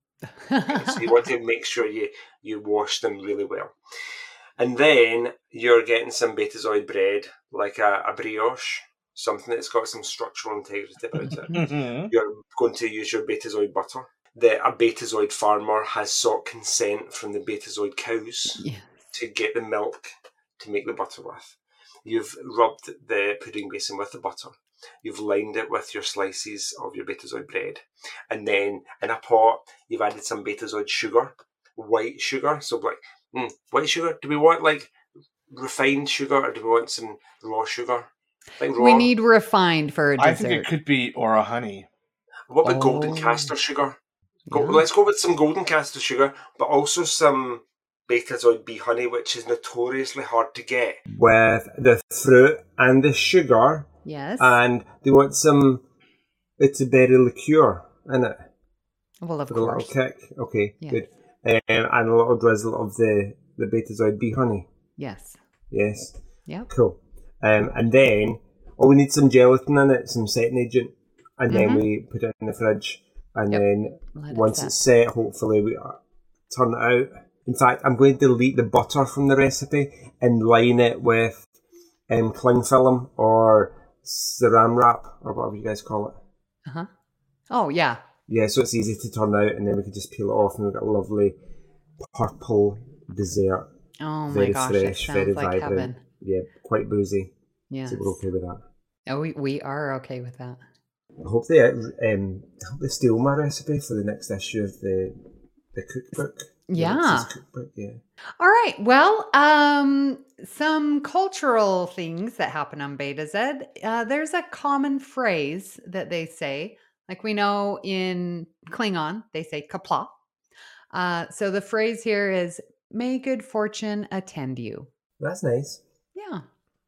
Speaker 4: So you want to make sure you, you wash them really well. And then you're getting some betazoid bread, like a, a brioche, something that's got some structural integrity about it.
Speaker 5: Mm-hmm.
Speaker 4: You're going to use your betazoid butter. The, a betazoid farmer has sought consent from the betazoid cows
Speaker 1: Yes.
Speaker 4: to get the milk to make the butter with. You've rubbed the pudding basin with the butter. You've lined it with your slices of your betazoid bread. And then in a pot, you've added some betazoid sugar, white sugar. So like, mm, white sugar, do we want like refined sugar or do we want some raw sugar? I think raw.
Speaker 1: We need refined for a
Speaker 5: I
Speaker 1: dessert.
Speaker 5: think it could be Aura honey.
Speaker 4: What about golden
Speaker 1: Oh.
Speaker 4: castor sugar? Go,
Speaker 1: Yeah.
Speaker 4: Let's go with some golden castor sugar, but also some betazoid bee honey, which is notoriously hard to get. With the fruit and the sugar,
Speaker 1: Yes.
Speaker 4: and they want some it's a berry liqueur in it
Speaker 1: well, of
Speaker 4: for a little
Speaker 1: course.
Speaker 4: kick. Okay,
Speaker 1: Yeah.
Speaker 4: good. Um, and a little drizzle of the, the betazoid bee honey.
Speaker 1: Yes.
Speaker 4: Yes,
Speaker 1: Yep.
Speaker 4: cool. Um, and then, oh, we need some gelatin in it, some setting agent, and then
Speaker 1: Mhm.
Speaker 4: we put it in the fridge. And
Speaker 1: Yep.
Speaker 4: then
Speaker 1: Let it
Speaker 4: once
Speaker 1: set.
Speaker 4: it's set, hopefully we uh, turn it out. In fact, I'm going to delete the butter from the recipe and line it with um, cling film or saran wrap or whatever you guys call it.
Speaker 1: Uh-huh. Oh, yeah.
Speaker 4: Yeah, so it's easy to turn out, and then we can just peel it off, and we've got a lovely purple dessert.
Speaker 1: Oh, my
Speaker 4: Very
Speaker 1: gosh.
Speaker 4: fresh,
Speaker 1: it
Speaker 4: very
Speaker 1: sounds like
Speaker 4: vibrant.
Speaker 1: heaven.
Speaker 4: Yeah, quite boozy.
Speaker 1: Yes.
Speaker 4: So we're okay with that.
Speaker 1: Oh, we, we are okay with that.
Speaker 4: I hope they um, I hope they steal my recipe for the next issue of the the cookbook.
Speaker 1: Yeah.
Speaker 4: Alex's cookbook, yeah.
Speaker 1: All right. Well, um, some cultural things that happen on Beta Z. Uh, there's a common phrase that they say, like we know in Klingon, they say kapla. Uh, so the phrase here is, may good fortune attend you.
Speaker 4: That's nice.
Speaker 1: Yeah.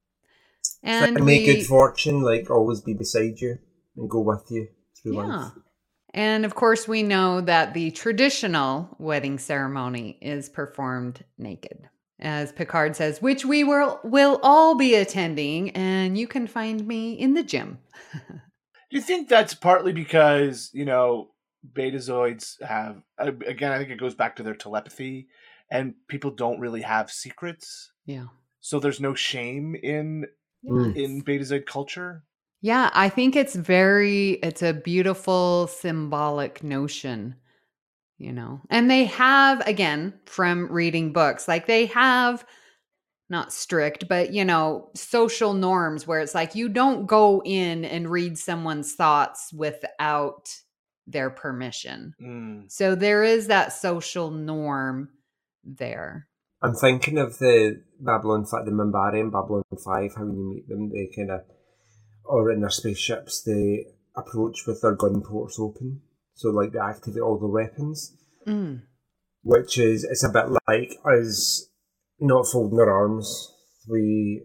Speaker 4: And
Speaker 1: And
Speaker 4: like, may
Speaker 1: we,
Speaker 4: good fortune like always be beside you and go with you through
Speaker 1: yeah.
Speaker 4: life.
Speaker 1: And of course, we know that the traditional wedding ceremony is performed naked. as Picard says, which we will will all be attending, and you can find me in the gym.
Speaker 5: Do you think that's partly because, you know, Betazoids have, again, I think it goes back to their telepathy, and people don't really have secrets.
Speaker 1: Yeah.
Speaker 5: So there's no shame in
Speaker 1: Yes.
Speaker 5: in Betazoid culture.
Speaker 1: Yeah, I think it's very, it's a beautiful symbolic notion, you know. And they have, again, from reading books, like they have not strict, but, you know, social norms where it's like you don't go in and read someone's thoughts without their permission.
Speaker 5: Mm.
Speaker 1: So there is that social norm there.
Speaker 4: I'm thinking of the Babylon five, the Minbari in Babylon five, how when you meet them, they kind of, or in their spaceships, they approach with their gun ports open. So, like, they activate all the weapons,
Speaker 1: Mm.
Speaker 4: which is, it's a bit like us not folding our arms. We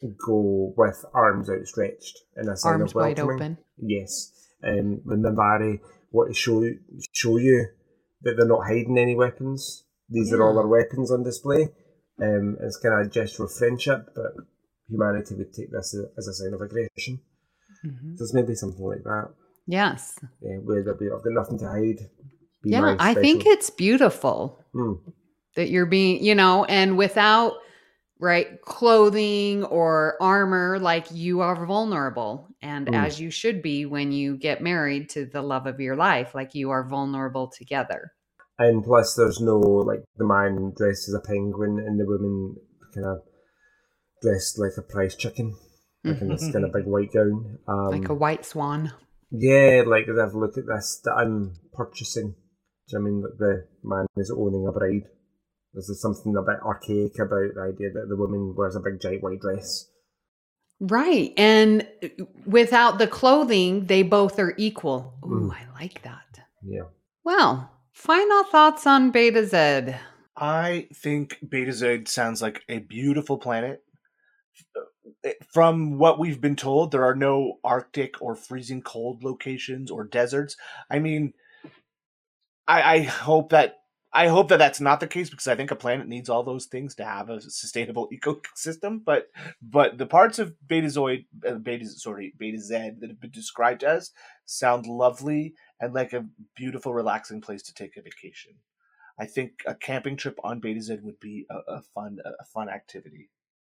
Speaker 4: go with arms outstretched in a sign
Speaker 1: Arms
Speaker 4: of
Speaker 1: wide
Speaker 4: welcoming.
Speaker 1: open.
Speaker 4: Yes. Um, the Minbari want to show, show you that they're not hiding any weapons. These are all
Speaker 1: Yeah.
Speaker 4: their weapons on display. Um, it's kind of a gesture of friendship, but humanity would take this as a sign of aggression.
Speaker 1: Mhm.
Speaker 4: So it's maybe something like that.
Speaker 1: Yes.
Speaker 4: Yeah, where they'll be, I've got nothing to hide. Be
Speaker 1: Yeah,
Speaker 4: my
Speaker 1: I think
Speaker 4: special-
Speaker 1: it's beautiful
Speaker 4: Mm.
Speaker 1: that you're being, you know, and without, right, clothing or armor, like you are vulnerable. And
Speaker 4: Mm.
Speaker 1: as you should be when you get married to the love of your life, like you are vulnerable together.
Speaker 4: And plus, there's no, like, the man dressed as a penguin and the woman kind of dressed like a prize chicken, like in this kind of big white gown. Um,
Speaker 1: Like a white swan.
Speaker 4: Yeah, like, as I've looked at this that I'm purchasing. Do you know what I mean? That the man is owning a bride. There's something a bit archaic about the idea that the woman wears a big giant white dress.
Speaker 1: Right. And without the clothing, they both are equal. Ooh,
Speaker 4: Mm.
Speaker 1: I like that.
Speaker 4: Yeah.
Speaker 1: Well, final thoughts on Beta Z.
Speaker 5: I think Betazoid sounds like a beautiful planet. From what we've been told, there are no Arctic or freezing cold locations or deserts. I mean, I, I hope that I hope that that's not the case, because I think a planet needs all those things to have a sustainable ecosystem. But but the parts of Betazoid, uh, Beta sorry Beta Z that have been described as sound lovely and like a beautiful, relaxing place to take a vacation. I think a camping trip on Beta Z would be a, a fun a fun activity.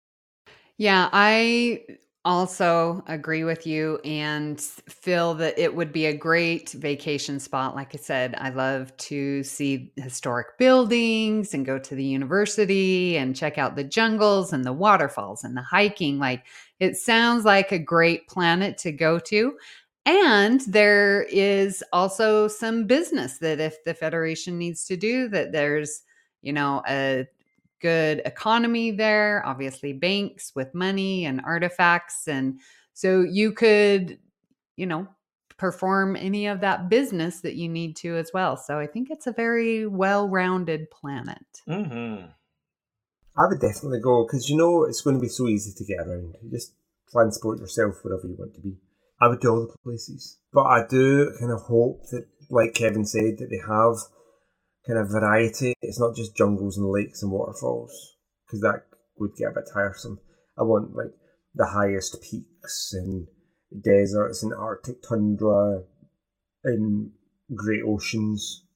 Speaker 1: Yeah, I also agree with you and feel that it would be a great vacation spot. Like I said, I love to see historic buildings and go to the university and check out the jungles and the waterfalls and the hiking. Like, it sounds like a great planet to go to. And there is also some business that if the Federation needs to do, that there's, you know, a good economy there, obviously banks with money and artifacts. And so you could, you know, perform any of that business that you need to as well. So I think it's a very well-rounded planet.
Speaker 5: Mm-hmm.
Speaker 4: I would definitely go, because you know it's going to be so easy to get around. You just transport yourself wherever you want to be. I would do all the places. But I do kind of hope that, like Kevin said, that they have kind of variety. It's not just jungles and lakes and waterfalls, because that would get a bit tiresome. I want, like, the highest peaks and deserts and Arctic tundra and great oceans.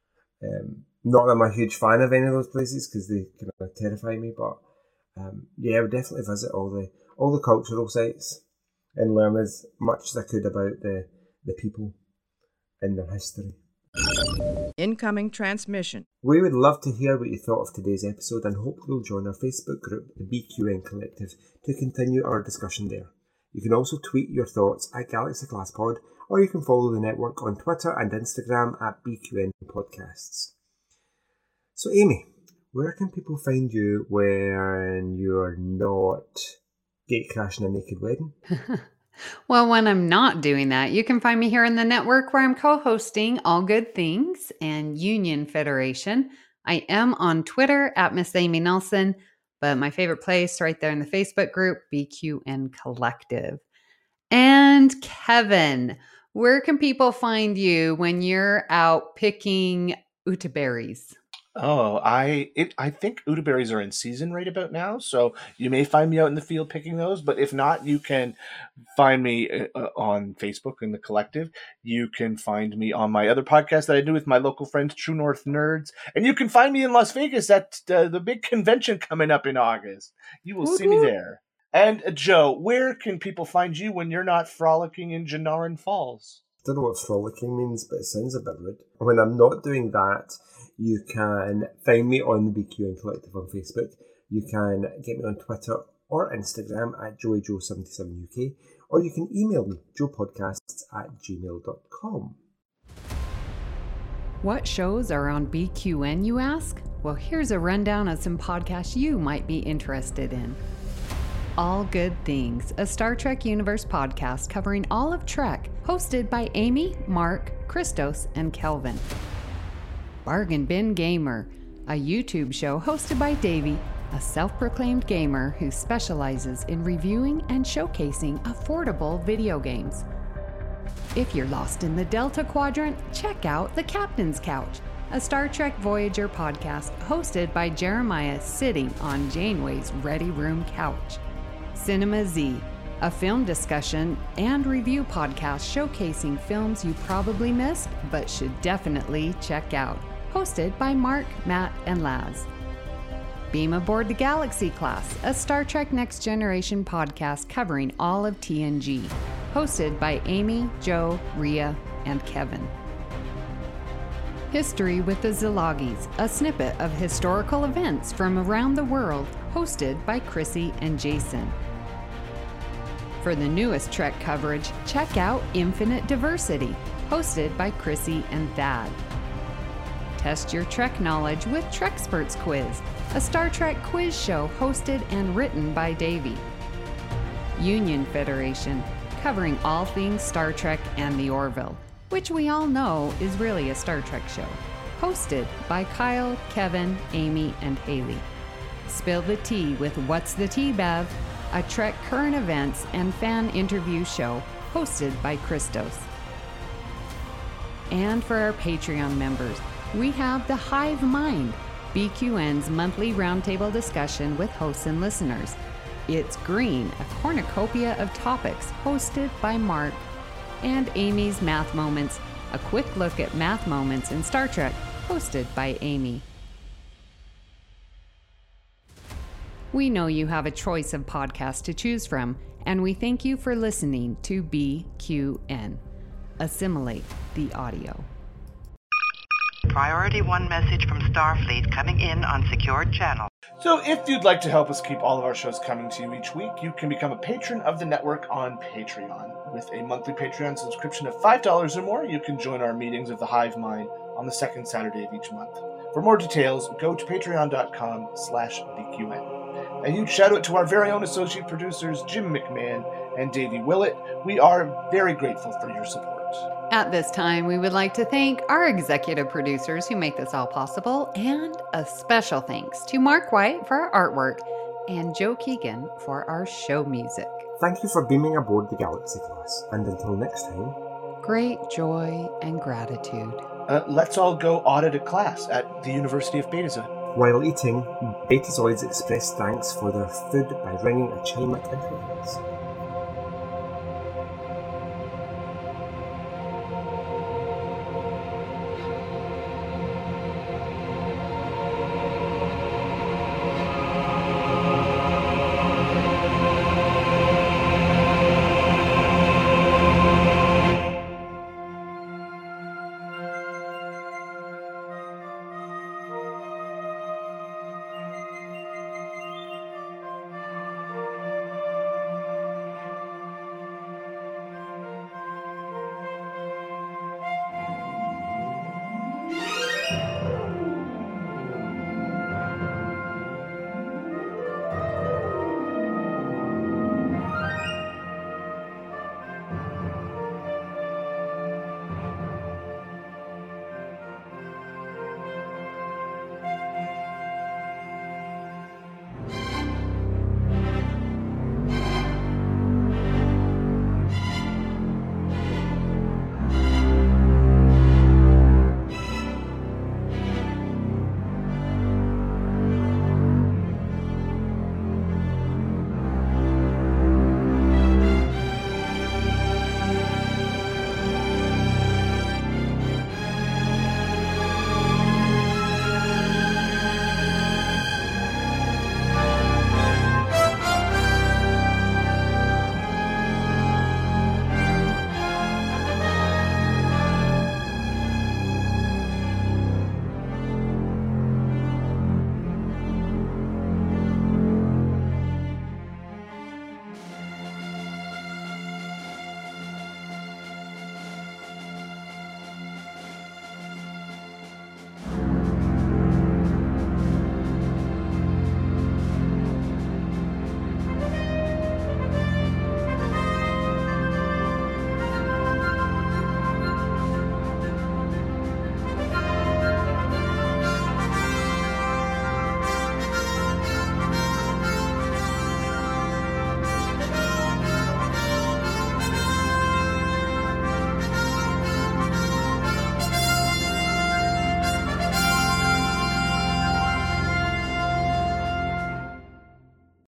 Speaker 4: Um, not that I'm a huge fan of any of those places because they kind of terrify me, but um, yeah, I would definitely visit all the all the cultural sites and learn as much as I could about the, the people and their history.
Speaker 7: Incoming transmission.
Speaker 4: We would love to hear what you thought of today's episode and hope you'll join our Facebook group, the B Q N Collective, to continue our discussion there. You can also tweet your thoughts at Galaxy Class Pod, or you can follow the network on Twitter and Instagram at B Q N Podcasts. So Amy, where can people find you when you're not gate crashing a naked wedding?
Speaker 1: Well, when I'm not doing that, you can find me here in the network where I'm co-hosting All Good Things and Union Federation. I am on Twitter at Miss Amy Nelson, but my favorite place right there in the Facebook group, B Q N Collective. And Kevin, where can people find you when you're out picking utaberries?
Speaker 5: Oh, I it I think Udaberries are in season right about now, so you may find me out in the field picking those. But if not, you can find me uh, on Facebook in the Collective. You can find me on my other podcast that I do with my local friends, True North Nerds, and you can find me in Las Vegas at uh, the big convention coming up in August. You will see me there. And uh, Joe, where can people find you when you're not frolicking in Janarin Falls?
Speaker 4: I don't know what frolicking means, but it sounds a bit rude. When I'm not doing that, you can find me on the B Q N Collective on Facebook. You can get me on Twitter or Instagram at Joey Joe seventy-seven U K, or you can email me, joepodcasts at gmail dot com.
Speaker 1: What shows are on B Q N, you ask? Well, here's a rundown of some podcasts you might be interested in. All Good Things, a Star Trek Universe podcast covering all of Trek, hosted by Amy, Mark, Christos, and Kelvin. Bargain Bin Gamer, a YouTube show hosted by Davey, a self-proclaimed gamer who specializes in reviewing and showcasing affordable video games. If you're lost in the Delta Quadrant, check out The Captain's Couch, a Star Trek Voyager podcast hosted by Jeremiah sitting on Janeway's Ready Room couch. Cinema Z, a film discussion and review podcast showcasing films you probably missed but should definitely check out, hosted by Mark, Matt, and Laz. Beam Aboard the Galaxy Class, a Star Trek Next Generation podcast covering all of T N G, hosted by Amy, Joe, Rhea, and Kevin. History with the Zilagis, a snippet of historical events from around the world, hosted by Chrissy and Jason. For the newest Trek coverage, check out Infinite Diversity, hosted by Chrissy and Thad. Test your Trek knowledge with Treksperts Quiz, a Star Trek quiz show hosted and written by Davey. Union Federation, covering all things Star Trek and the Orville, which we all know is really a Star Trek show, hosted by Kyle, Kevin, Amy, and Haley. Spill the Tea with What's the Tea, Bev? A Trek current events and fan interview show hosted by Christos. And for our Patreon members, we have The Hive Mind, B Q N's monthly roundtable discussion with hosts and listeners. It's Green, a cornucopia of topics hosted by Mark. And Amy's Math Moments, a quick look at math moments in Star Trek, hosted by Amy. We know you have a choice of podcasts to choose from, and we thank you for listening to B Q N. Assimilate the audio.
Speaker 6: Priority one message from Starfleet coming in on secured channel.
Speaker 5: So if you'd like to help us keep all of our shows coming to you each week, you can become a patron of the network on Patreon. With a monthly Patreon subscription of five dollars or more, you can join our meetings of the Hive Mind on the second Saturday of each month. For more details, go to patreon.com slash BQN. A huge shout out to our very own associate producers, Jim McMahon and Davey Willett. We are very grateful for your support.
Speaker 1: At this time, we would like to thank our executive producers who make this all possible, and a special thanks to Mark White for our artwork and Joe Keegan for our show music.
Speaker 4: Thank you for beaming aboard the Galaxy Class, and until next time,
Speaker 1: great joy and gratitude.
Speaker 5: Uh, let's all go audit a class at the University of Betazoid.
Speaker 4: While eating, Betazoids express thanks for their food by ringing a chime at intervals.